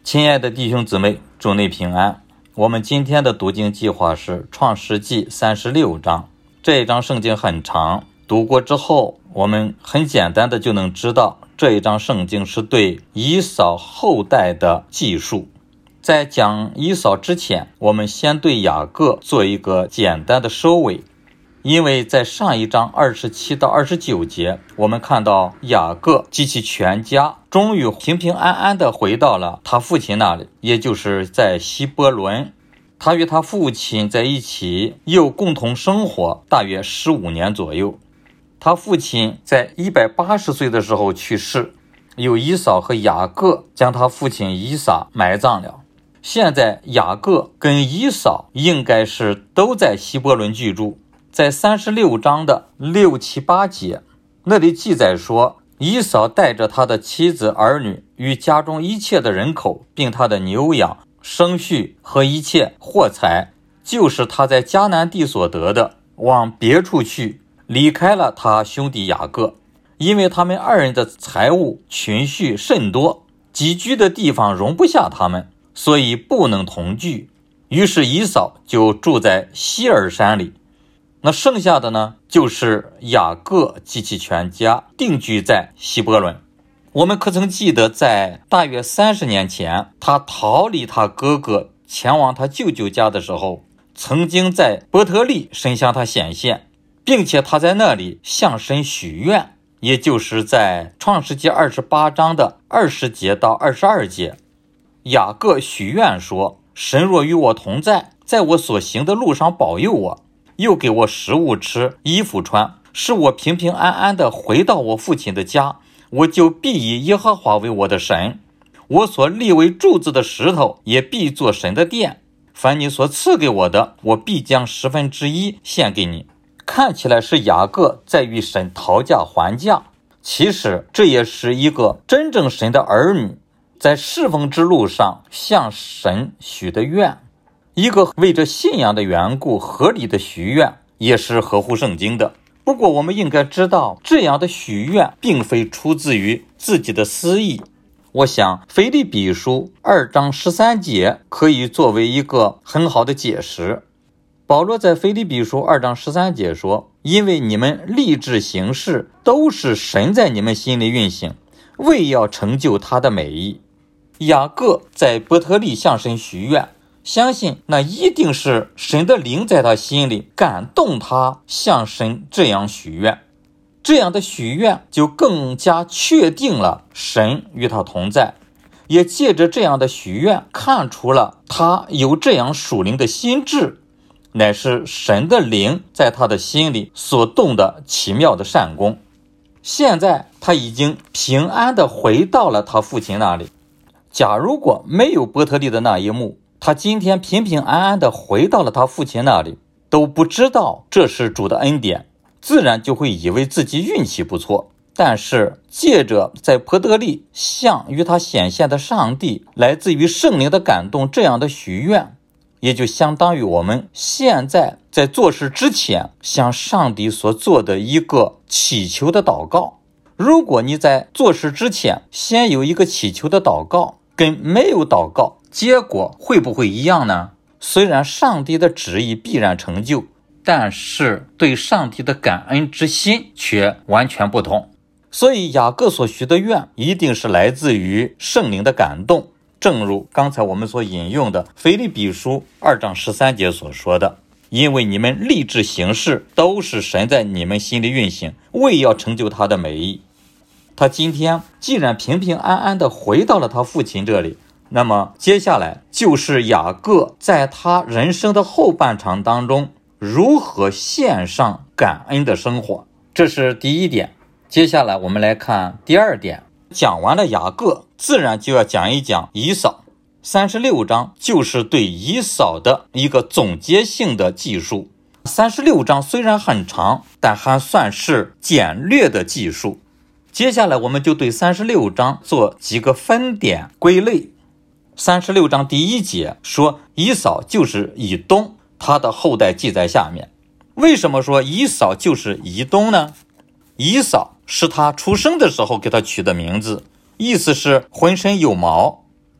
亲爱的弟兄姊妹，主内平安。我们今天的读经计划是创世纪36章。这一章圣经很长，读过之后我们很简单的就能知道这一章圣经是对以扫后代的记述。在讲以扫之前，我们先对雅各做一个简单的收尾。因为在上一章27到29节，我们看到雅各及其全家终于平平安安地回到了他父亲那里，也就是在希伯伦。他与他父亲在一起又共同生活大约15年左右。他父亲在180岁的时候去世，由以扫和雅各将他父亲以撒埋葬了。现在雅各跟以扫应该是都在希伯伦居住。在36章的6、7、8节，那里记载说，以扫带着他的妻子儿女与家中一切的人口，并他的牛羊、牲畜和一切货财，就是他在迦南地所得的，往别处去，离开了他兄弟雅各，因为他们二人的财物群畜甚多，寄居的地方容不下他们，所以不能同居。于是以扫就住在希尔山里。那剩下的呢，就是雅各及其全家定居在希伯伦。我们可曾记得，在大约30年前，他逃离他哥哥前往他舅舅家的时候，曾经在伯特利神向他显现，并且他在那里向神许愿，也就是在创世纪28章的20节到22节。雅各许愿说，神若与我同在，在我所行的路上保佑我，又给我食物吃，衣服穿，使我平平安安地回到我父亲的家，我就必以耶和华为我的神，我所立为柱子的石头也必做神的殿。凡你所赐给我的，我必将1/10献给你。看起来是雅各在与神讨价还价，其实这也是一个真正神的儿女在侍奉之路上向神许的愿。一个为着信仰的缘故合理的许愿，也是合乎圣经的。不过我们应该知道，这样的许愿并非出自于自己的私意。我想腓立比书2章13节可以作为一个很好的解释。保罗在腓立比书2章13节说，因为你们立志行事，都是神在你们心里运行，为要成就他的美意。雅各在伯特利向神许愿，相信那一定是神的灵在他心里感动他向神这样许愿。这样的许愿就更加确定了神与他同在，也借着这样的许愿看出了他有这样属灵的心智，乃是神的灵在他的心里所动的奇妙的善功。现在他已经平安地回到了他父亲那里。假如果没有伯特利的那一幕，他今天平平安安地回到了他父亲那里，都不知道这是主的恩典，自然就会以为自己运气不错。但是借着在伯特利向与他显现的上帝来自于圣灵的感动，这样的许愿，也就相当于我们现在在做事之前向上帝所做的一个祈求的祷告。如果你在做事之前先有一个祈求的祷告，跟没有祷告，结果会不会一样呢？虽然上帝的旨意必然成就，但是对上帝的感恩之心却完全不同。所以雅各所许的愿一定是来自于圣灵的感动，正如刚才我们所引用的腓立比书2章13节所说的，因为你们立志行事，都是神在你们心里运行，为要成就他的美意。他今天既然平平安安地回到了他父亲这里，那么接下来就是雅各在他人生的后半场当中如何献上感恩的生活，这是第一点。接下来我们来看第二点。讲完了雅各，自然就要讲一讲以扫。36章就是对以扫的一个总结性的记述。36章虽然很长，但还算是简略的记述。接下来我们就对36章做几个分点归类。36章第1节说以扫就是以东，他的后代记在下面。为什么说以扫就是以东呢？以扫是他出生的时候给他取的名字，意思是浑身有毛，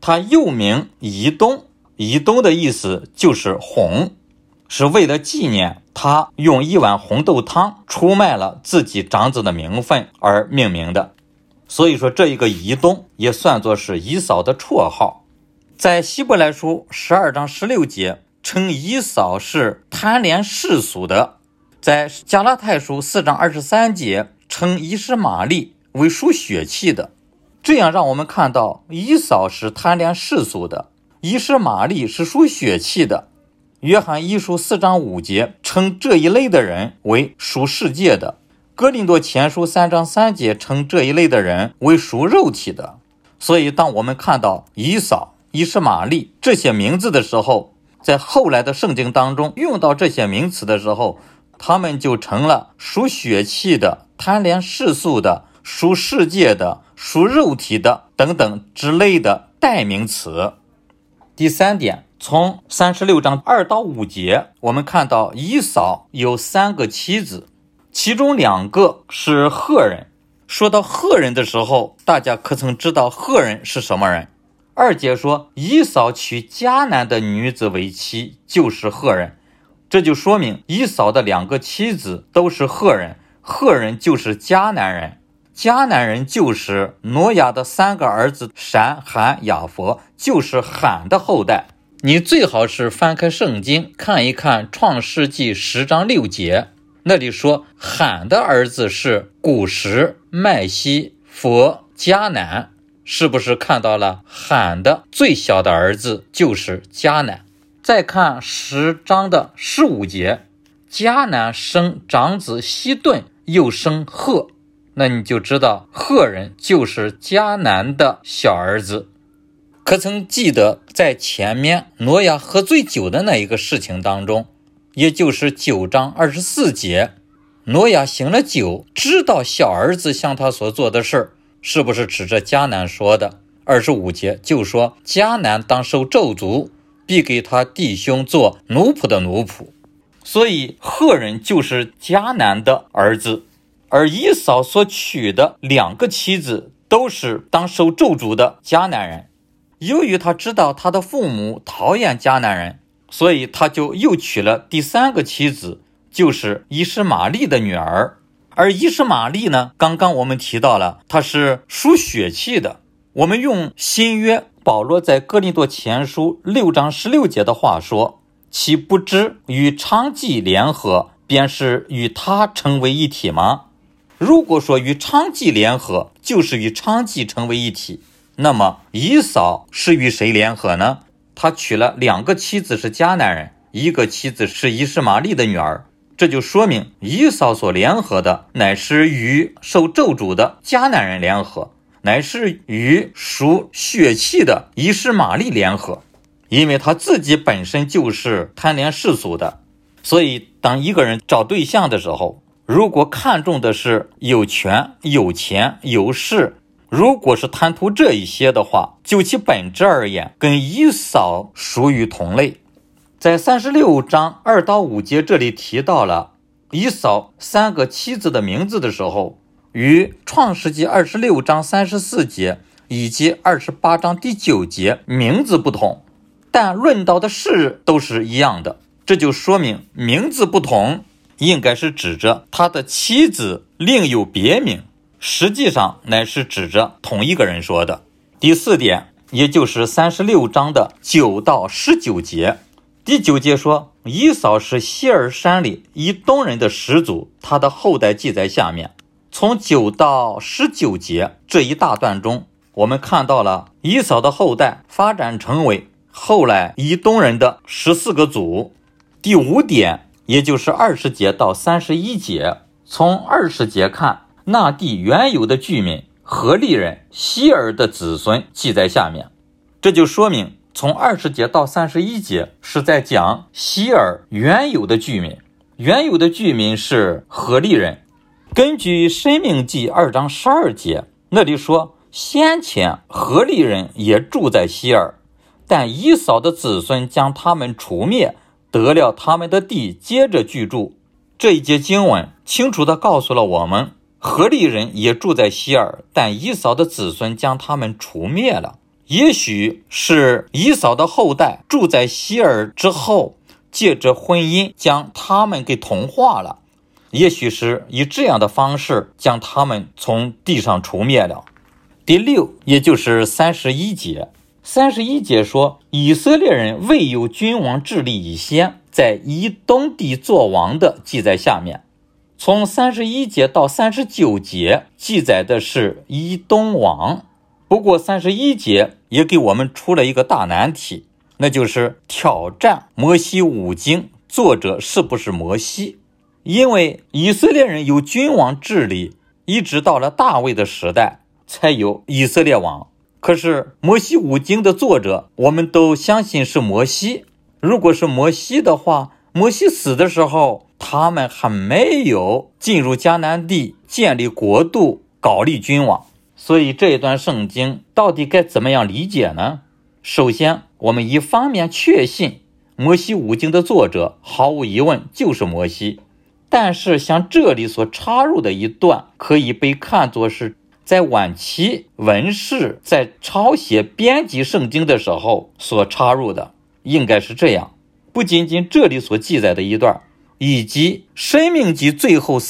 他又名以东，以东的意思就是红，是为了纪念他用一碗红豆汤出卖了自己长子的名分而命名的。所以说这一个以东也算作是以扫的绰号。在希伯来书12章16节称以扫是贪恋世俗的，在加拉太书4章23节称以实玛利为属血气的。这样让我们看到以扫是贪恋世俗的，以实玛利是属血气的。约翰一书4章5节称这一类的人为属世界的，哥林多前书3章3节称这一类的人为属肉体的。所以当我们看到以扫、以实玛利这些名字的时候，在后来的圣经当中用到这些名词的时候，他们就成了属血气的、贪恋世俗的、属世界的、属肉体的等等之类的代名词。第三点，从36章2到5节我们看到以扫有3个妻子，其中2个是赫人。说到赫人的时候，大家可曾知道赫人是什么人？2节说以扫娶迦南的女子为妻，就是赫人。这就说明以扫的2个妻子都是赫人，赫人就是迦南人，迦南人就是挪亚的3个儿子闪、含、雅弗，就是罕的后代。你最好是翻开圣经看一看创世纪10章6节，那里说罕的儿子是古实、麦西、弗、迦南，是不是看到了罕的最小的儿子就是迦南？再看10章的15节，迦南生长子希顿，又生赫，那你就知道赫人就是迦南的小儿子。可曾记得在前面挪亚喝醉酒的那一个事情当中，也就是9章24节，挪亚醒了酒，知道小儿子向他所做的事，是不是指着迦南说的？25节就说迦南当受咒诅，必给他弟兄做奴仆的奴仆。所以赫人就是迦南的儿子，而以扫所娶的2个妻子都是当受咒诅的迦南人。由于他知道他的父母讨厌迦南人，所以他就又娶了第3个妻子，就是以实玛利的女儿。而以实玛利呢，刚刚我们提到了他是属血气的。我们用新约保罗在哥林多前书6章16节的话说，岂不知与娼妓联合，便是与他成为一体吗？如果说与娼妓联合，就是与娼妓成为一体，那么以扫是与谁联合呢？他娶了2个妻子是迦南人，1个妻子是以实玛利的女儿，这就说明以扫所联合的乃是与受咒诅的迦南人联合，乃是与属血气的以实玛利联合。因为他自己本身就是贪恋世俗的，所以当一个人找对象的时候，如果看重的是有权、有钱、有势，如果是贪图这一些的话，就其本质而言，跟以扫属于同类。在36章2到5节这里提到了以扫3个妻子的名字的时候，与创世纪26章34节以及28章第9节名字不同，但论到的事都是一样的。这就说明名字不同，应该是指着他的妻子另有别名，实际上乃是指着同一个人说的。第4点，也就是36章的9到19节。第9节说以扫是希尔山里以东人的始祖，他的后代记在下面。从9到19节这一大段中，我们看到了以扫的后代发展成为后来以东人的14个族。第5点，也就是20节到31节，从20节看，那地原有的居民何利人希尔的子孙记在下面。这就说明从20节到31节是在讲希尔原有的居民，原有的居民是何利人。根据申命记2章12节，那里说先前何利人也住在希尔，但以扫的子孙将他们除灭，得了他们的地，接着居住。这一节经文清楚地告诉了我们，何利人也住在希尔，但以扫的子孙将他们除灭了。 也许是以扫的后代住在希尔之后，借着婚姻将他们给同化了，也许是以这样的方式将他们从地上除灭了。第6，也就是31节，31节说，以色列人未有君王治理以先，在以东地作王的记在下面。从31节到39节记载的是以东王，不过31节也给我们出了一个大难题，那就是挑战摩西五经作者是不是摩西。因为以色列人有君王治理，一直到了大卫的时代才有以色列王，可是摩西五经的作者我们都相信是摩西。如果是摩西的话，摩西死的时候他们还没有进入迦南地建立国度搞立君王，所以这一段圣经到底该怎么样理解呢？首先我们一方面确信摩西五经的作者毫无疑问就是摩西，但是像这里所插入的一段可以被看作是在晚期文士在抄写编辑圣经的时候所插入的，应该是这样。不仅仅这里所记载的一段，以及申命记最后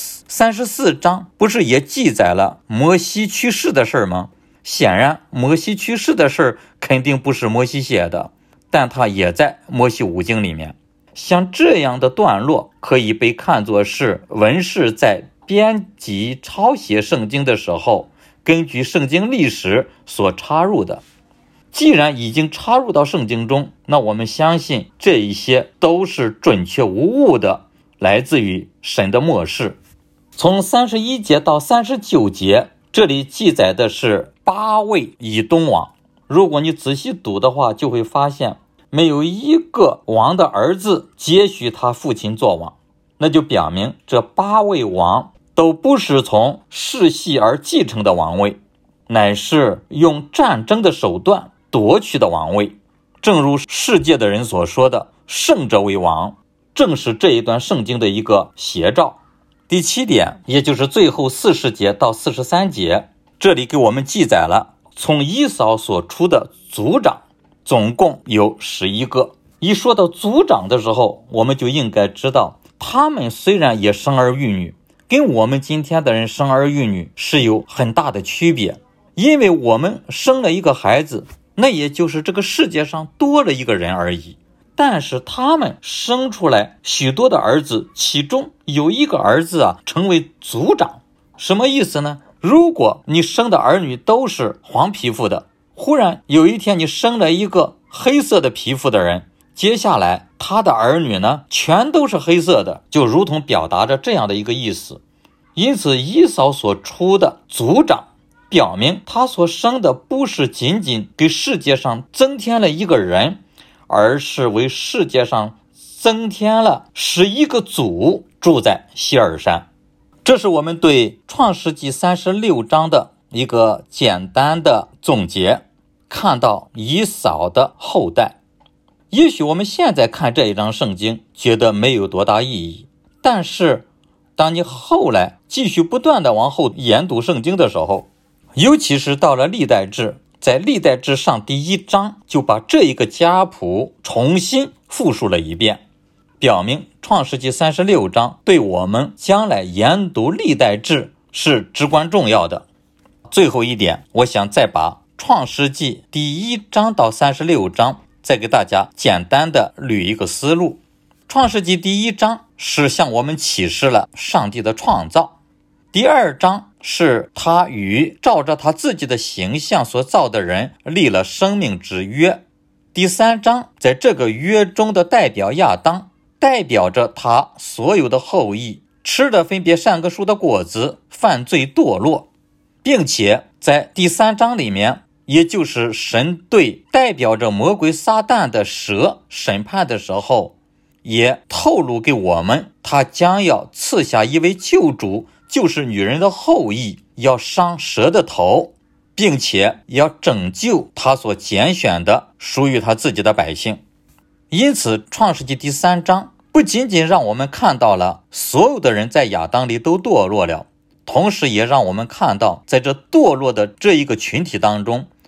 34章不是也记载了摩西去世的事吗？显然摩西去世的事肯定不是摩西写的，但他也在摩西五经里面。像这样的段落可以被看作是文士在编辑抄写圣经的时候根据圣经历史所插入的。既然已经插入到圣经中，那我们相信这一些都是准确无误的，来自于神的默示。从31节到39节，这里记载的是8位以东王。如果你仔细读的话，就会发现没有一个王的儿子接续他父亲做王，那就表明这8位王都不是从世系而继承的王位，乃是用战争的手段夺取的王位。正如世界的人所说的，胜者为王，正是这一段圣经的一个写照。第7点，也就是最后40节到43节，这里给我们记载了从以扫所出的族长，总共有11个。一说到族长的时候，我们就应该知道，他们虽然也生儿育女，跟我们今天的人生儿育女是有很大的区别。因为我们生了一个孩子，那也就是这个世界上多了一个人而已。但是他们生出来许多的儿子，其中有一个儿子成为族长。什么意思呢？如果你生的儿女都是黄皮肤的，忽然有一天你生了一个黑色的皮肤的人，接下来他的儿女呢全都是黑色的，就如同表达着这样的一个意思。因此以扫所出的族长表明他所生的不是仅仅给世界上增添了一个人，而是为世界上增添了11个族住在希尔山。这是我们对创世纪36章的一个简单的总结，看到以扫的后代。也许我们现在看这一章圣经觉得没有多大意义，但是当你后来继续不断的往后研读圣经的时候，尤其是到了历代志，在历代志上第1章就把这一个家谱重新复述了一遍，表明创世纪36章对我们将来研读历代志是至关重要的。最后一点，我想再把创世纪第1章到36章再给大家简单的捋一个思路。创世纪第1章是向我们启示了上帝的创造，第2章是他与照着他自己的形象所造的人立了生命之约，第3章在这个约中的代表亚当，代表着他所有的后裔吃了分别善恶树的果子，犯罪堕落，并且在第3章里面，也就是神对代表着魔鬼撒旦的蛇审判的时候，也透露给我们他将要赐下一位救主，就是女人的后裔，要伤蛇的头，并且要拯救他所拣选的属于他自己的百姓。因此创世纪第3章不仅仅让我们看到了所有的人在亚当里都堕落了，同时也让我们看到在这堕落的这一个群体当中，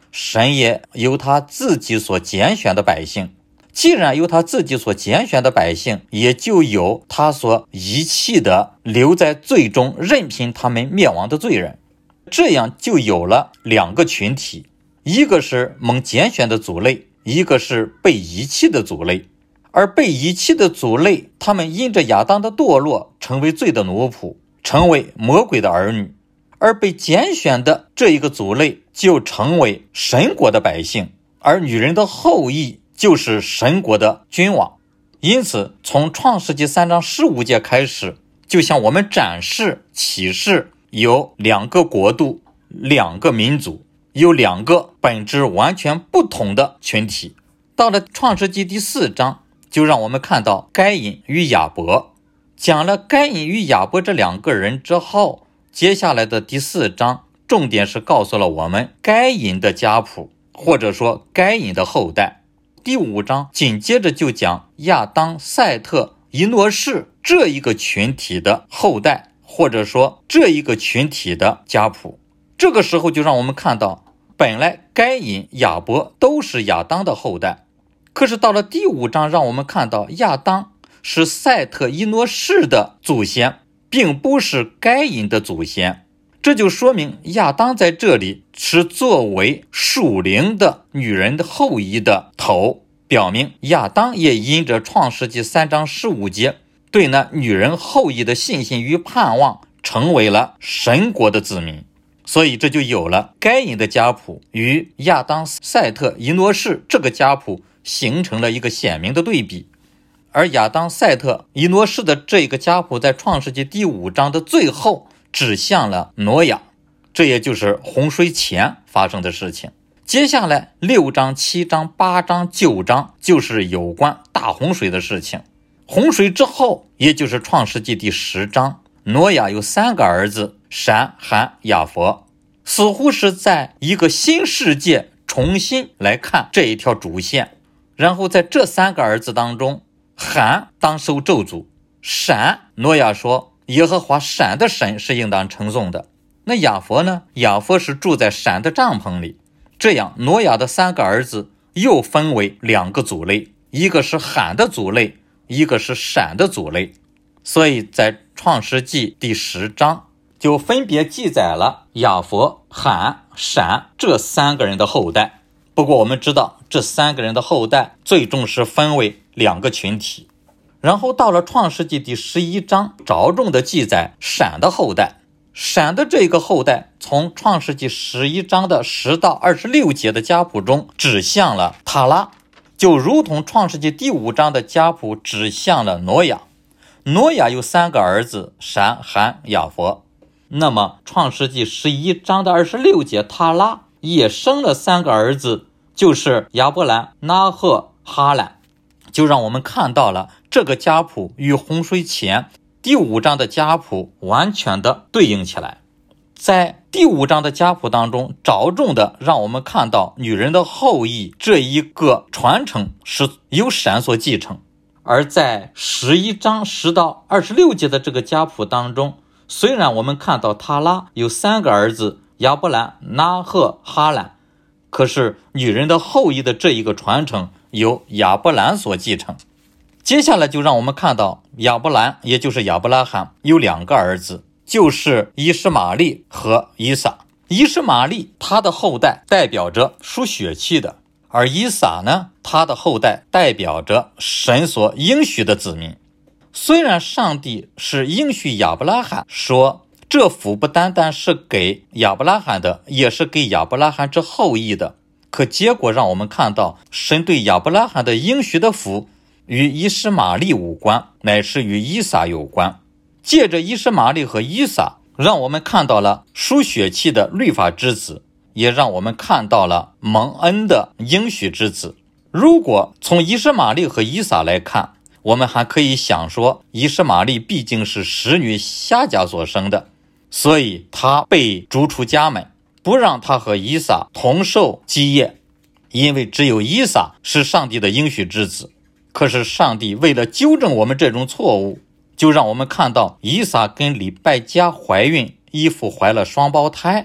神也有他自己所拣选的百姓。既然有他自己所拣选的百姓，也就有他所遗弃的留在罪中任凭他们灭亡的罪人。这样就有了两个群体，一个是蒙拣选的族类，一个是被遗弃的族类。而被遗弃的族类，他们因着亚当的堕落成为罪的奴仆，成为魔鬼的儿女。而被拣选的这一个族类就成为神国的百姓，而女人的后裔就是神国的君王。因此从创世纪3章15节开始，就向我们展示启示有两个国度，两个民族，有两个本质完全不同的群体。到了创世纪第4章，就让我们看到该隐与亚伯。讲了该隐与亚伯这两个人之后，接下来的第4章重点是告诉了我们该隐的家谱，或者说该隐的后代。第5章紧接着就讲亚当、赛特、以诺士这一个群体的后代，或者说这一个群体的家谱。这个时候就让我们看到，本来该隐、亚伯都是亚当的后代，可是到了第5章让我们看到亚当是赛特、以诺士的祖先，并不是该隐的祖先。这就说明亚当在这里是作为属灵的女人的后裔的头，表明亚当也因着创世纪3章15节对那女人后裔的信心与盼望，成为了神国的子民。所以这就有了该隐的家谱与亚当、赛特、以诺士这个家谱形成了一个鲜明的对比。而亚当、赛特、以诺士的这个家谱在创世纪第5章的最后指向了挪亚，这也就是洪水前发生的事情。接下来6章、7章、8章、9章就是有关大洪水的事情。洪水之后，也就是创世纪第10章，挪亚有3个儿子，闪、含、雅弗，似乎是在一个新世界重新来看这一条主线。然后在这3个儿子当中，含当受咒诅，闪，挪亚说耶和华闪的神是应当称颂的。那雅弗呢？雅弗是住在闪的帐篷里。这样挪亚的3个儿子又分为2个族类，一个是含的族类，一个是闪的族类。所以在创世纪第10章就分别记载了雅弗、含、闪这3个人的后代。不过我们知道这3个人的后代最终是分为2个群体。然后到了创世纪第11章，着重的记载闪的后代。闪的这个后代从创世纪11章的10到26节的家谱中指向了塔拉，就如同创世纪第5章的家谱指向了挪亚。挪亚有3个儿子，闪、含、雅弗。那么创世纪11章的26节，塔拉也生了3个儿子，就是亚伯兰、拿赫、哈兰。就让我们看到了这个家谱与洪水前第5章的家谱完全的对应起来。在第5章的家谱当中，着重的让我们看到女人的后裔这一个传承是由闪所继承。而在11章10到26节的这个家谱当中，虽然我们看到塔拉有3个儿子，亚伯兰、拿赫、哈兰，可是女人的后裔的这一个传承由亚伯兰所继承。接下来就让我们看到亚伯兰，也就是亚伯拉罕有2个儿子，就是以实玛利和以撒。以实玛利他的后代代表着属血气的，而以撒呢，他的后代代表着神所应许的子民。虽然上帝是应许亚伯拉罕说这福不单单是给亚伯拉罕的，也是给亚伯拉罕之后裔的，可结果让我们看到神对亚伯拉罕的应许的福与以实玛利无关，乃是与以撒有关。借着以实玛利和以撒，让我们看到了属血气的律法之子，也让我们看到了蒙恩的应许之子。如果从以实玛利和以撒来看，我们还可以想说，以实玛利毕竟是使女夏甲所生的，所以他被逐出家门，不让他和以撒同受基业，因为只有以撒是上帝的应许之子。可是上帝为了纠正我们这种错误，就让我们看到以撒跟利百加怀孕，以父怀了双胞胎，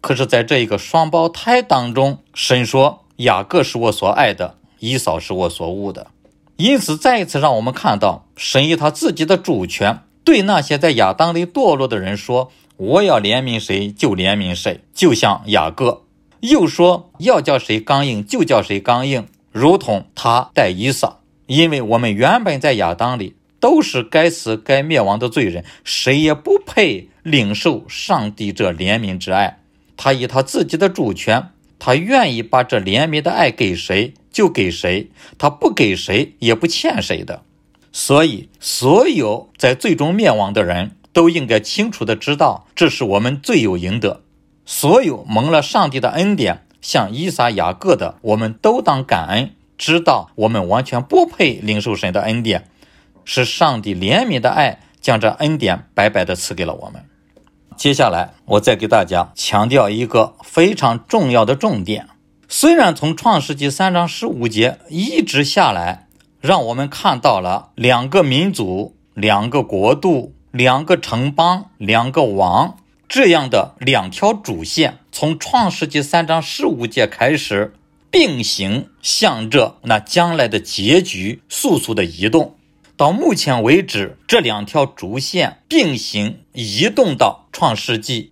可是在这一个双胞胎当中，神说雅各是我所爱的，以扫是我所恶的。因此再一次让我们看到，神以他自己的主权对那些在亚当里堕落的人说，我要怜悯谁就怜悯谁，就像雅各。又说要叫谁刚硬就叫谁刚硬，如同他待以扫。因为我们原本在亚当里都是该死该灭亡的罪人，谁也不配领受上帝这怜悯之爱。他以他自己的主权，他愿意把这怜悯的爱给谁就给谁，他不给谁也不欠谁的。所以所有在最终灭亡的人都应该清楚地知道，这是我们罪有应得。所有蒙了上帝的恩典，像以撒雅各的，我们都当感恩，知道我们完全不配领受神的恩典，是上帝怜悯的爱将这恩典白白地赐给了我们。接下来我再给大家强调一个非常重要的重点。虽然从创世纪3章15节一直下来，让我们看到了2个民族、2个国度、2个城邦、2个王这样的2条主线，从创世纪3章15节开始并行，向着那将来的结局速速的移动。到目前为止，这2条主线并行移动到创世纪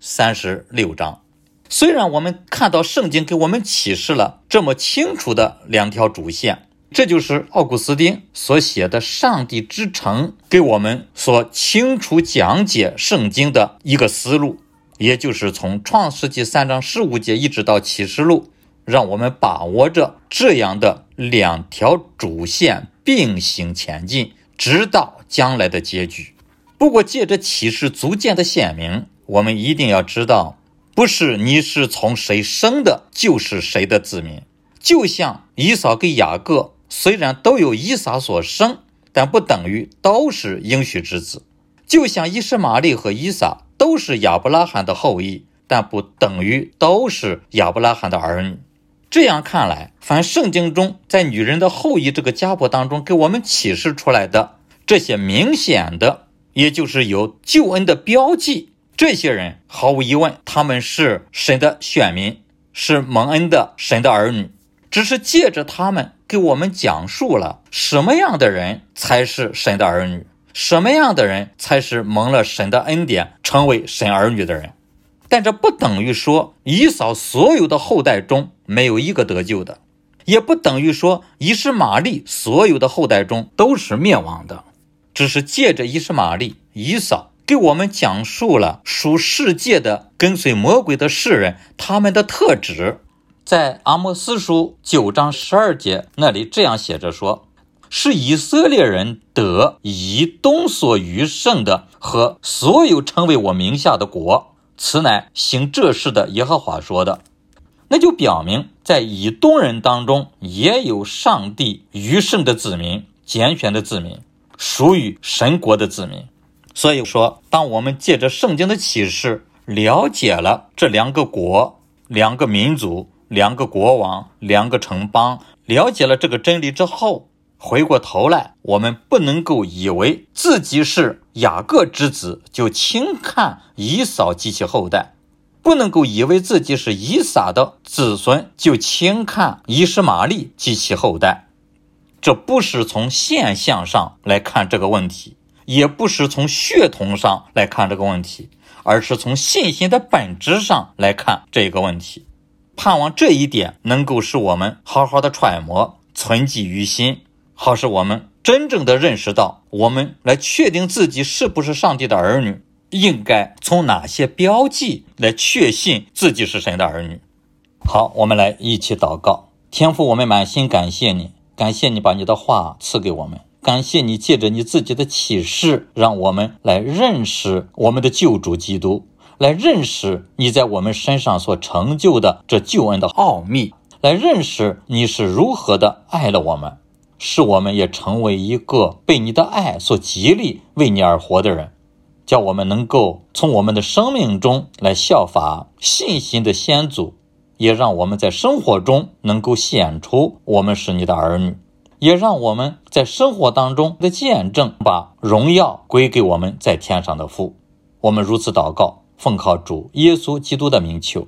36章。虽然我们看到圣经给我们启示了这么清楚的2条主线，这就是奥古斯丁所写的《上帝之城》给我们所清楚讲解圣经的一个思路，也就是从创世纪3章15节一直到启示录，让我们把握着这样的2条主线并行前进，直到将来的结局。不过借着启示逐渐的显明，我们一定要知道，不是你是从谁生的就是谁的子民。就像以扫跟雅各虽然都有以撒所生，但不等于都是应许之子。就像以实玛利和以撒都是亚伯拉罕的后裔，但不等于都是亚伯拉罕的儿女。这样看来，凡圣经中在女人的后裔这个家谱当中给我们启示出来的这些明显的，也就是有救恩的标记，这些人毫无疑问他们是神的选民，是蒙恩的神的儿女，只是借着他们给我们讲述了什么样的人才是神的儿女，什么样的人才是蒙了神的恩典成为神儿女的人。但这不等于说以扫所有的后代中没有一个得救的，也不等于说以实玛利所有的后代中都是灭亡的，只是借着以实玛利、以扫给我们讲述了属世界的跟随魔鬼的世人他们的特质。在阿摩斯书9章12节那里这样写着说，是以色列人得以东所余剩的和所有称为我名下的国，此乃行这事的耶和华说的。那就表明在以东人当中也有上帝余剩的子民，拣选的子民，属于神国的子民。所以说，当我们借着圣经的启示了解了这2个国、2个民族、2个国王、2个城邦，了解了这个真理之后，回过头来，我们不能够以为自己是雅各之子就轻看以扫及其后代，不能够以为自己是以撒的子孙就轻看以实玛利及其后代。这不是从现象上来看这个问题，也不是从血统上来看这个问题，而是从信心的本质上来看这个问题。盼望这一点能够使我们好好的揣摩，存记于心，好使我们真正的认识到，我们来确定自己是不是上帝的儿女，应该从哪些标记来确信自己是神的儿女。好，我们来一起祷告。天父，我们满心感谢你，感谢你把你的话赐给我们，感谢你借着你自己的启示，让我们来认识我们的救主基督，来认识你在我们身上所成就的这救恩的奥秘，来认识你是如何的爱了我们，使我们也成为一个被你的爱所激励为你而活的人，叫我们能够从我们的生命中来效法信心的先祖，也让我们在生活中能够显出我们是你的儿女，也让我们在生活当中的见证把荣耀归给我们在天上的父。我们如此祷告，奉靠主耶稣基督的名求，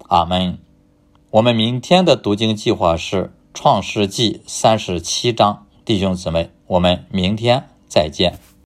阿们。我们明天的读经计划是创世纪37章，弟兄姊妹，我们明天再见。